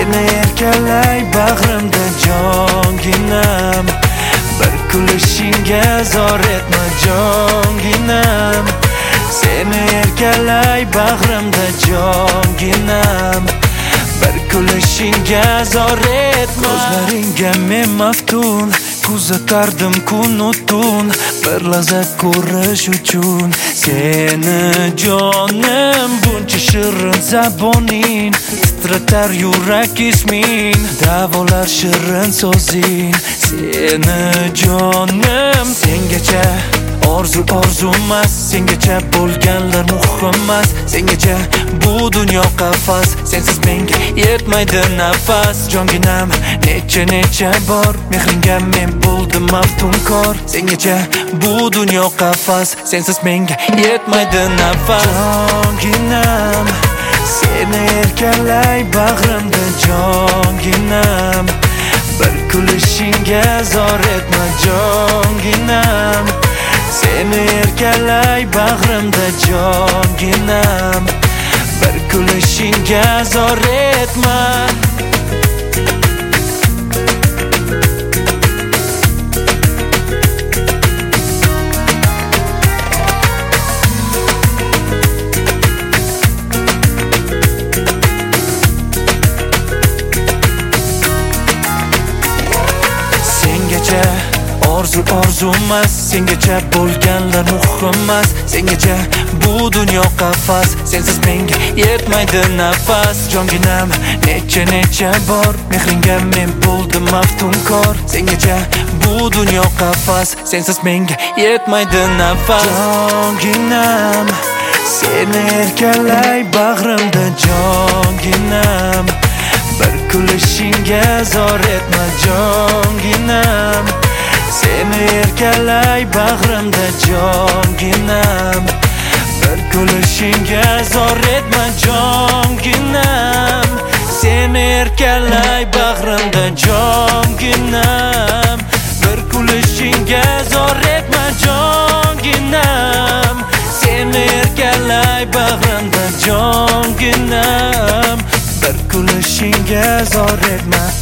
Seni erkalay bag'rimda jonginam, bir kulishingga zor etma jonginam. Seni erkalay bag'rimda jonginam, bir kulishingga zor etma. Ko'zlaringga men maftun, kuzatardim kun-u tun, bir lazzat ko'rish uchun. Seni jonim buncha shirin zaboning, titratar yurak ismin, davolar shirin so'zing. Seni jonim sengacha orzumas, sengacha bo'lganlar muhimmas, sengacha bu dunyo qafas, sensiz menga yetmaydi nafas. Jonginam necha bor mehringga men bo'ldim maftunkor, sengacha bu dunyo qafas, sensiz menga yetmaydi nafas. Jonginam seni erkalay bag'rimda jonginam, bir kulishingga zor etma jonginam. Seni erkalay bag'rimda jonginam, bir kulishingga zor etma. Orzumas, sengacha bo'lganlar muhimmas, sengacha bu dunyo qafas, sensiz menga yetmaydi nafas. Jonginam necha bor mehringga men bo'ldim maftunkor, sengacha bu dunyo qafas, sensiz menga yetmaydi nafas. Jonginam seni erkalay bag'rimda jonginam, bir kulishingga zor etma jonginam. Seni erkalay bag'rimda jonginam, bir kulishingga zor etma jonginam. Seni erkalay bag'rimda jonginam, bir kulishingga zor etma jonginam. Seni erkalay bag'rimda jonginam, bir kulishingga zor etma.